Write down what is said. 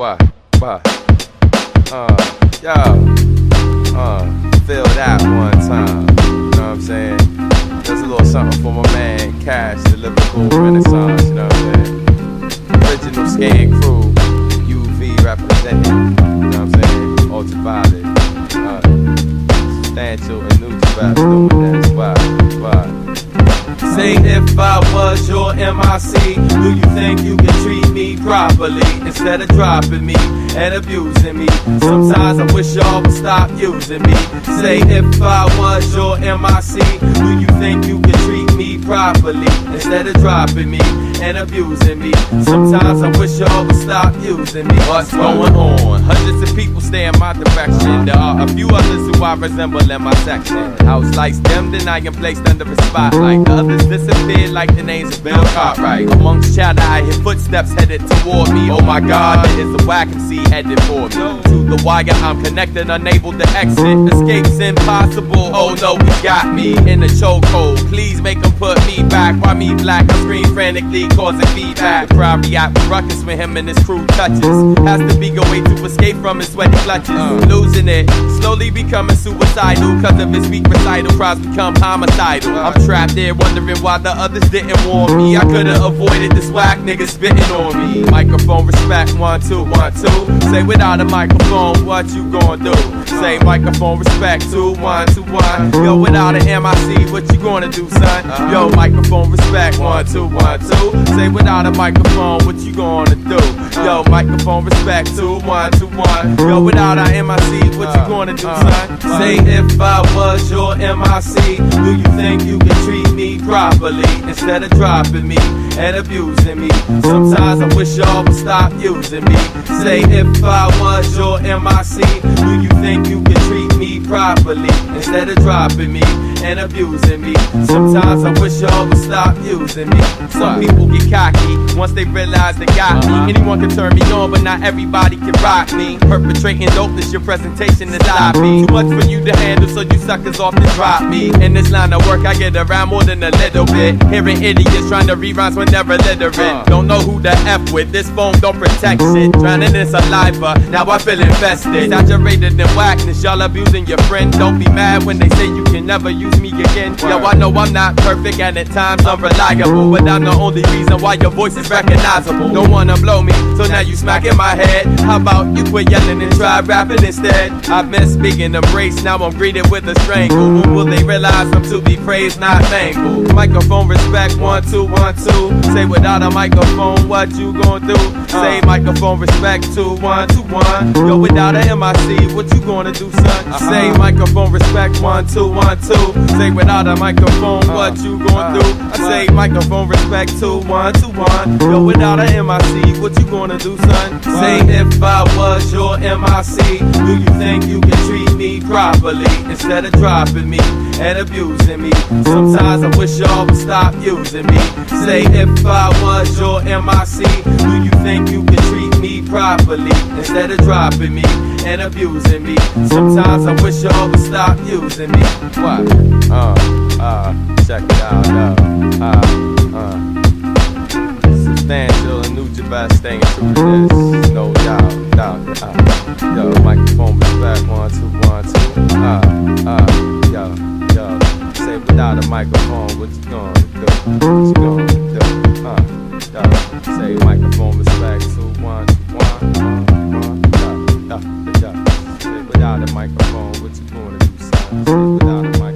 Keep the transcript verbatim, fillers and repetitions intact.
What? What? Uh, yo, uh, feel that one time. You know what I'm saying? There's a little something for my man Cash, the lyrical renaissance. You know what I'm saying? Original Scan Crew, U V representing. You know what I'm saying? Ultraviolet, uh, substantial and neutral doing this. Why? Why? Say if I was your M I C, do you think you can treat me properly instead of dropping me and abusing me? Sometimes I wish y'all would stop using me. Say if I was your M I C, do you think you can treat me properly instead of dropping me and abusing me? Sometimes I wish y'all would stop using me. What's going on? Hundreds of people stay in my direction. There are a few others who I resemble in my section. House lights dimmed and I am placed under a spotlight. The others disappeared like the names of Bill Cartwright. Amongst chatter I hear footsteps headed toward me. Oh my God, there is a whack M C headed for me. To the wire I'm connected, unable to exit. Escape's impossible. Oh no, he got me in a chokehold. Please make him put me back. Why me black? I scream frantically, causing feedback. The crowd react with ruckus when him and his crew touches. Has to be a way to escape from his sweaty clutches. Uh. Losing it, slowly becoming suicidal. Cause of his weak recital, crowds become homicidal. Uh. I'm trapped there wondering why the others didn't warn me. I could've avoided this whack nigga spitting on me. Microphone respect, one, two, one, two. Say without a microphone, what you gon' do? Say microphone respect, two, one, two, one. Yo, without an M I C, what you gonna do, son? Yo, microphone respect, one, two, one, two. Say without a microphone, what you gonna do? Yo, microphone respect, two, one, two, one. Yo, without an M I C, what you gonna do, son? Say if I was your M I C, do you think you can treat me properly instead of dropping me and abusing me? Sometimes I wish y'all would stop using me. Say if I was your M I C, do you think you can treat me properly instead of dropping me and abusing me? Sometimes I wish y'all would stop using me. Some people get cocky once they realize they got me. Anyone can turn me on, but not everybody can rock me. Perpetrating dopeness, your presentation is sloppy. Too much for you to handle, so you suckers often drop me. In this line of work, I get around more than a little bit. Hearing idiots trying to rerhymes when they're illiterate. Don't know who to F with, this phone don't protect shit. Drowning in saliva, now I feel infested. Saturated in whackness, y'all abusing your friend. Don't be mad when they say you can never use me again. Yo, I know I'm not perfect and at times unreliable, but I'm the only reason why your voice is recognizable. Don't wanna blow me, so now you smacking my head. How about you quit yelling and try rapping instead? I've been speaking embrace, now I'm greeted with a strangle. When will they realize I'm to be praised, not thankful? Microphone respect, one, two, one, two. Say without a microphone, what you gon' do? Say microphone respect, two, one, two, one. Yo, without an M I C, what you gonna do, son? Say microphone respect, one, two, one, two. Say without a microphone, what you gonna do? I say microphone respect, two, one, two, one. Yo, without an M I C, what you gonna do, son? Say if I was your M I C, do you think you can treat me properly instead of dropping me and abusing me? Sometimes I wish y'all would stop using me. Say if I was your M I C, do you think you can treat me properly instead of dropping me and abusing me? Sometimes I wish y'all would stop using me. What? Uh, uh, check it out, yo. Uh, uh. Substantial and new best staying true to this, no doubt, doubt. Uh, yo, microphone respect, one, two, one, two. Uh, uh, yo, yo. Say without a microphone, what you gonna do? What you gonna do? Uh, yo. Say microphone respect, two, one, two, one, one, one. Yo, yo, yo. Say without a microphone, what you gonna do, son? Say without a microphone.